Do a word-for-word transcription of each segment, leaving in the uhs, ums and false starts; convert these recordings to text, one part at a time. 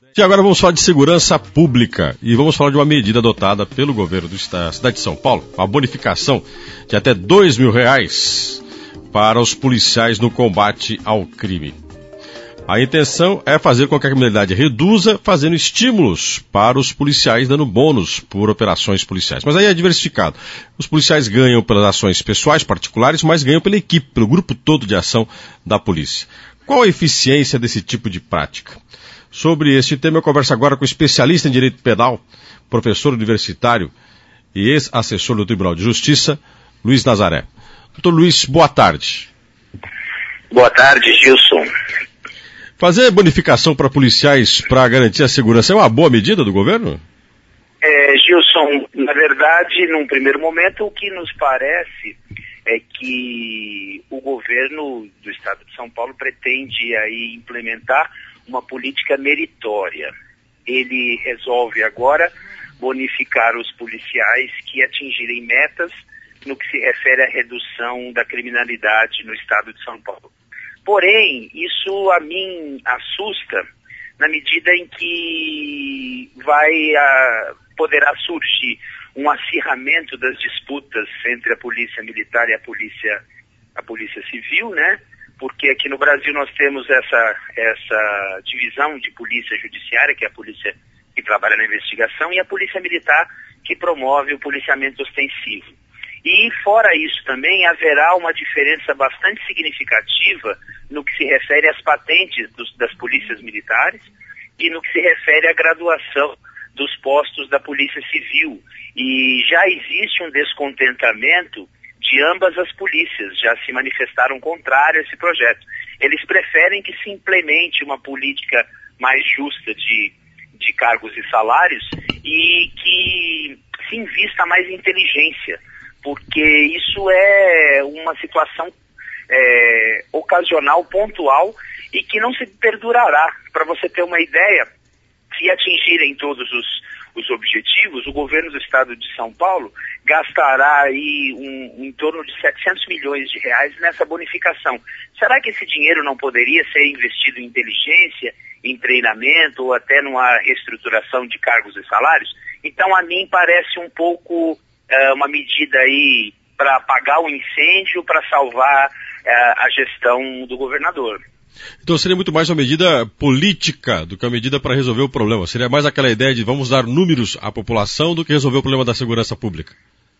E agora vamos falar de segurança pública e vamos falar de uma medida adotada pelo governo da cidade de São Paulo, uma bonificação de até dois mil reais para os policiais no combate ao crime. A intenção é fazer com que a criminalidade reduza, fazendo estímulos para os policiais, dando bônus por operações policiais. Mas aí é diversificado. Os policiais ganham pelas ações pessoais, particulares, mas ganham pela equipe, pelo grupo todo de ação da polícia. Qual a eficiência desse tipo de prática? Sobre este tema eu converso agora com o especialista em direito penal, professor universitário e ex-assessor do Tribunal de Justiça, Luiz Nazaré. Doutor Luiz, boa tarde. Boa tarde, Gilson. Fazer bonificação para policiais para garantir a segurança é uma boa medida do governo? É, Gilson, na verdade, num primeiro momento, o que nos parece é que o governo do Estado de São Paulo pretende aí implementar uma política meritória. Ele resolve agora bonificar os policiais que atingirem metas no que se refere à redução da criminalidade no Estado de São Paulo. Porém, isso a mim assusta na medida em que vai, uh, poderá surgir um acirramento das disputas entre a polícia militar e a polícia, a polícia civil, né? Porque aqui no Brasil nós temos essa, essa divisão de polícia judiciária, que é a polícia que trabalha na investigação, e a polícia militar que promove o policiamento ostensivo. E fora isso também haverá uma diferença bastante significativa no que se refere às patentes dos, das polícias militares e no que se refere à graduação dos postos da polícia civil. E já existe um descontentamento de ambas as polícias, já se manifestaram contrário a esse projeto. Eles preferem que se implemente uma política mais justa de, de cargos e salários e que se invista mais em inteligência, porque isso é uma situação é, ocasional, pontual e que não se perdurará. Para você ter uma ideia, se atingirem todos os, os objetivos, o governo do Estado de São Paulo gastará aí um, em torno de setecentos milhões de reais nessa bonificação. Será que esse dinheiro não poderia ser investido em inteligência, em treinamento ou até numa reestruturação de cargos e salários? Então, a mim parece um pouco uh, uma medida aí para apagar o incêndio, para salvar uh, a gestão do governador. Então seria muito mais uma medida política do que uma medida para resolver o problema. Seria mais aquela ideia de vamos dar números à população do que resolver o problema da segurança pública.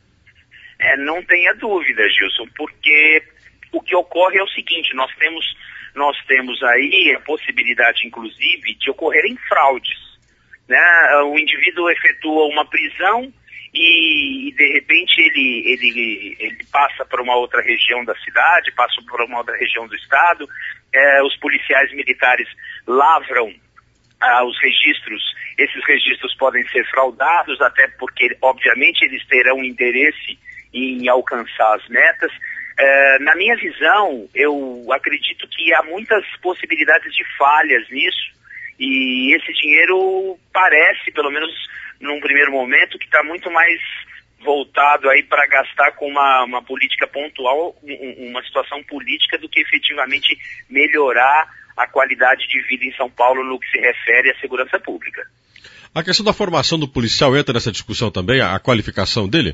É, não tenha dúvida, Gilson, porque o que ocorre é o seguinte, nós temos, nós temos aí a possibilidade, inclusive, de ocorrerem fraudes, né? O indivíduo efetua uma prisão e, e de repente, ele, ele, ele passa para uma outra região da cidade, passa para uma outra região do estado. É, os policiais militares lavram ah, os registros, esses registros podem ser fraudados, até porque, obviamente, eles terão interesse em alcançar as metas. É, na minha visão, eu acredito que há muitas possibilidades de falhas nisso, e esse dinheiro parece, pelo menos num primeiro momento, que está muito mais voltado aí para gastar com uma, uma política pontual, um, uma situação política, do que efetivamente melhorar a qualidade de vida em São Paulo no que se refere à segurança pública. A questão da formação do policial entra nessa discussão também, a, a qualificação dele?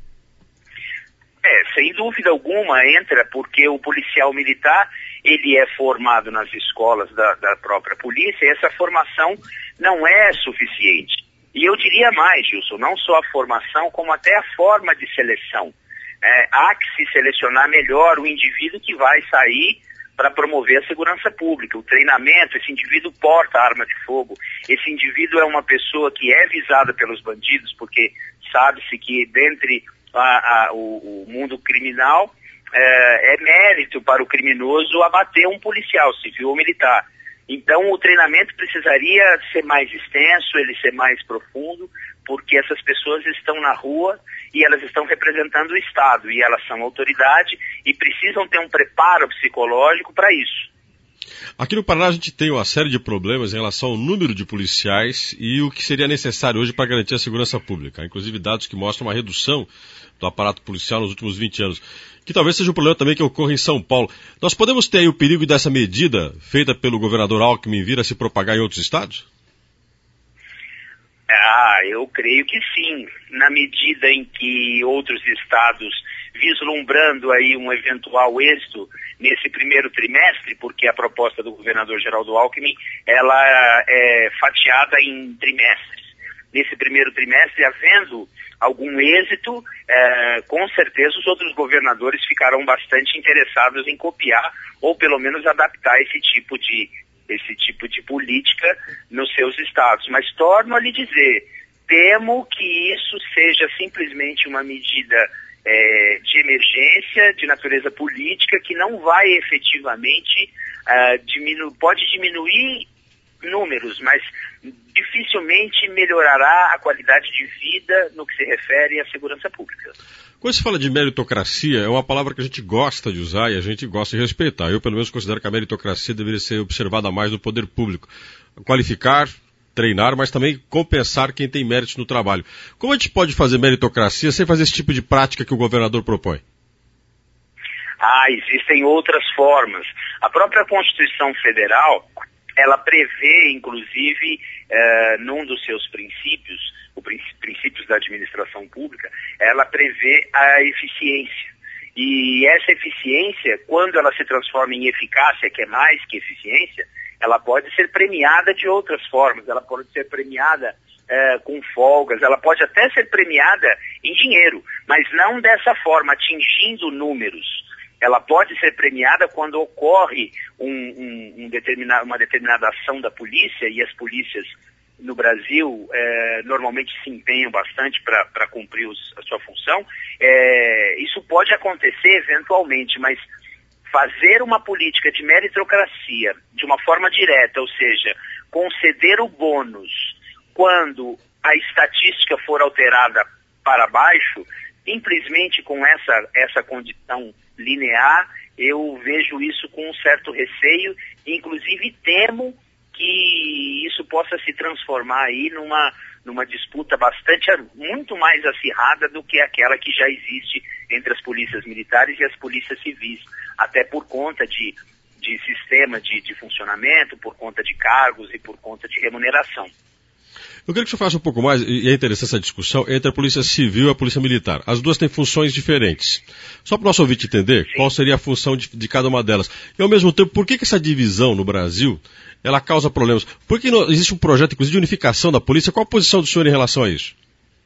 É, sem dúvida alguma entra, porque o policial militar, ele é formado nas escolas da, da própria polícia, e essa formação não é suficiente. E eu diria mais, Gilson, não só a formação, como até a forma de seleção. É, há que se selecionar melhor o indivíduo que vai sair para promover a segurança pública, o treinamento. Esse indivíduo porta arma de fogo, esse indivíduo é uma pessoa que é visada pelos bandidos, porque sabe-se que dentre a, a, o, o mundo criminal é, é mérito para o criminoso abater um policial, civil ou militar. Então, o treinamento precisaria ser mais extenso, ele ser mais profundo, porque essas pessoas estão na rua e elas estão representando o Estado, e elas são autoridade e precisam ter um preparo psicológico para isso. Aqui no Paraná a gente tem uma série de problemas em relação ao número de policiais e o que seria necessário hoje para garantir a segurança pública. Inclusive dados que mostram uma redução do aparato policial nos últimos vinte anos. Que talvez seja um problema também que ocorra em São Paulo. Nós podemos ter aí o perigo dessa medida feita pelo governador Alckmin vir a se propagar em outros estados? Ah, eu creio que sim, na medida em que outros estados, vislumbrando aí um eventual êxito nesse primeiro trimestre, porque a proposta do governador Geraldo Alckmin, ela é fatiada em trimestres. Nesse primeiro trimestre, havendo algum êxito, eh, com certeza os outros governadores ficaram bastante interessados em copiar ou pelo menos adaptar esse tipo de, esse tipo de política nos seus estados. Mas torno a lhe dizer, temo que isso seja simplesmente uma medida eh, de emergência, de natureza política, que não vai efetivamente, eh, diminu- pode diminuir números, mas dificilmente melhorará a qualidade de vida no que se refere à segurança pública. Quando se fala de meritocracia, é uma palavra que a gente gosta de usar e a gente gosta de respeitar. Eu, pelo menos, considero que a meritocracia deveria ser observada mais no poder público. Qualificar, treinar, mas também compensar quem tem méritos no trabalho. Como a gente pode fazer meritocracia sem fazer esse tipo de prática que o governador propõe? Ah, existem outras formas. A própria Constituição Federal, ela prevê, inclusive, eh, num dos seus princípios, os princípios da administração pública, ela prevê a eficiência. E essa eficiência, quando ela se transforma em eficácia, que é mais que eficiência, ela pode ser premiada de outras formas. Ela pode ser premiada eh, com folgas, ela pode até ser premiada em dinheiro, mas não dessa forma, atingindo números. Ela pode ser premiada quando ocorre um, um, um determinado, uma determinada ação da polícia, e as polícias no Brasil eh, normalmente se empenham bastante para cumprir os, a sua função. Eh, isso pode acontecer eventualmente, mas fazer uma política de meritocracia de uma forma direta, ou seja, conceder o bônus quando a estatística for alterada para baixo, simplesmente com essa, essa condição linear, eu vejo isso com um certo receio, inclusive temo que isso possa se transformar aí numa, numa disputa bastante, muito mais acirrada do que aquela que já existe entre as polícias militares e as polícias civis, até por conta de, de sistema de, de funcionamento, por conta de cargos e por conta de remuneração. Eu queria que o senhor falasse um pouco mais, e é interessante essa discussão, entre a Polícia Civil e a Polícia Militar. As duas têm funções diferentes. Só para o nosso ouvinte entender Sim. qual seria a função de, de cada uma delas. E, ao mesmo tempo, por que, que essa divisão no Brasil, ela causa problemas? Por que não, existe um projeto, inclusive, de unificação da polícia? Qual a posição do senhor em relação a isso?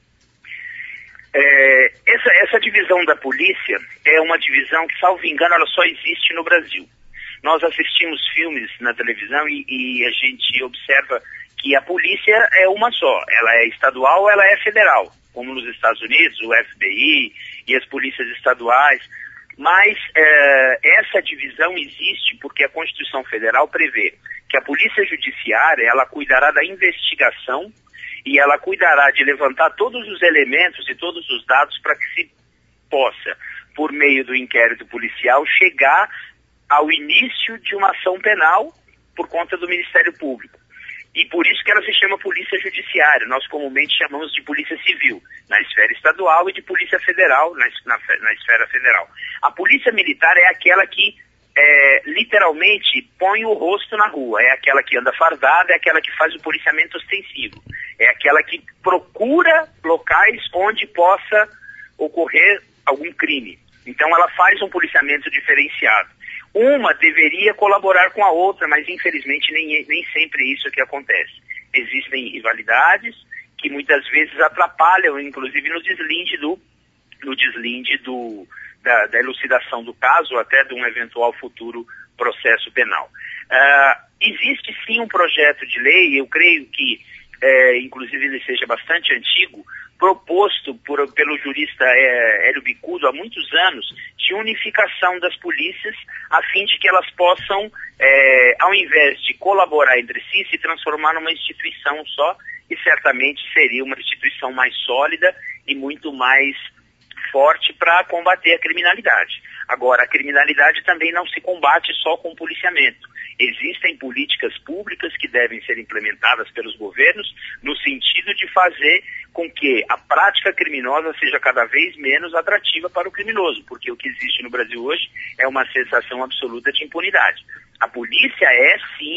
É, essa, essa divisão da polícia é uma divisão que, salvo engano, ela só existe no Brasil. Nós assistimos filmes na televisão e, e a gente observa que a polícia é uma só, ela é estadual, ela é federal, como nos Estados Unidos, o F B I e as polícias estaduais, mas é, essa divisão existe porque a Constituição Federal prevê que a Polícia Judiciária, ela cuidará da investigação e ela cuidará de levantar todos os elementos e todos os dados para que se possa, por meio do inquérito policial, chegar ao início de uma ação penal por conta do Ministério Público. E por isso que ela se chama Polícia Judiciária. Nós comumente chamamos de Polícia Civil, na esfera estadual, e de Polícia Federal, na, na, na esfera federal. A Polícia Militar é aquela que, é, literalmente, põe o rosto na rua. É aquela que anda fardada, é aquela que faz o policiamento ostensivo. É aquela que procura locais onde possa ocorrer algum crime. Então ela faz um policiamento diferenciado. Uma deveria colaborar com a outra, mas infelizmente nem, nem sempre é isso que acontece. Existem rivalidades que muitas vezes atrapalham, inclusive no deslinde do, no deslinde do, da, da elucidação do caso, até de um eventual futuro processo penal. Uh, existe sim um projeto de lei, eu creio que, é, inclusive ele seja bastante antigo, proposto por, pelo jurista é, Hélio Bicudo há muitos anos, de unificação das polícias, a fim de que elas possam, é, ao invés de colaborar entre si, se transformar numa instituição só, e certamente seria uma instituição mais sólida e muito mais forte para combater a criminalidade. Agora, a criminalidade também não se combate só com policiamento. Existem políticas públicas que devem ser implementadas pelos governos no sentido de fazer com que a prática criminosa seja cada vez menos atrativa para o criminoso, porque o que existe no Brasil hoje é uma sensação absoluta de impunidade. A polícia é, sim,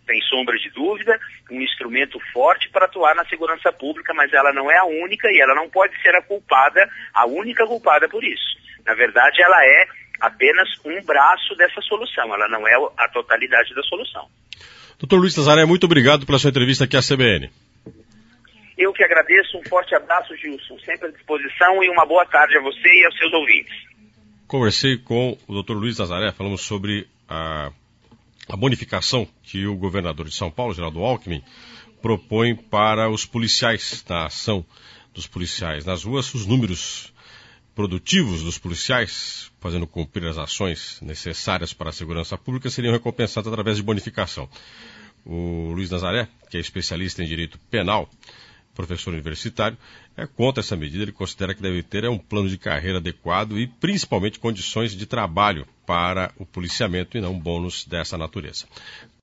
sem sombra de dúvida, um instrumento forte para atuar na segurança pública, mas ela não é a única e ela não pode ser a culpada, a única culpada por isso. Na verdade, ela é apenas um braço dessa solução, ela não é a totalidade da solução. doutor Luiz Nazaré, muito obrigado pela sua entrevista aqui à C B N. Eu que agradeço, um forte abraço, Gilson, sempre à disposição, e uma boa tarde a você e aos seus ouvintes. Conversei com o doutor Luiz Nazaré, falamos sobre a, a bonificação que o governador de São Paulo, Geraldo Alckmin, propõe para os policiais, na ação dos policiais nas ruas, os números produtivos dos policiais, fazendo cumprir as ações necessárias para a segurança pública, seriam recompensados através de bonificação. O Luiz Nazaré, que é especialista em direito penal, professor universitário, é contra essa medida. Ele considera que deve ter é um plano de carreira adequado e principalmente condições de trabalho para o policiamento e não bônus dessa natureza.